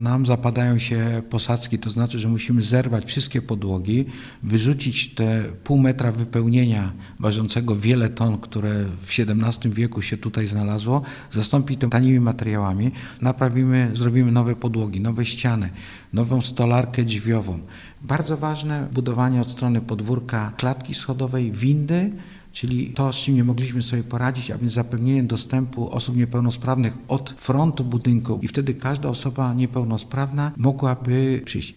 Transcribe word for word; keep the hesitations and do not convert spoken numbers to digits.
Nam zapadają się posadzki, to znaczy, że musimy zerwać wszystkie podłogi, wyrzucić te pół metra wypełnienia ważącego wiele ton, które w siedemnastym wieku się tutaj znalazło, zastąpić to tanimi materiałami, naprawimy, zrobimy nowe podłogi, nowe ściany, nową stolarkę drzwiową. Bardzo ważne budowanie od strony podwórka klatki schodowej, windy, czyli to, z czym nie mogliśmy sobie poradzić, a więc zapewnienie dostępu osób niepełnosprawnych od frontu budynku i wtedy każda osoba niepełnosprawna mogłaby przyjść.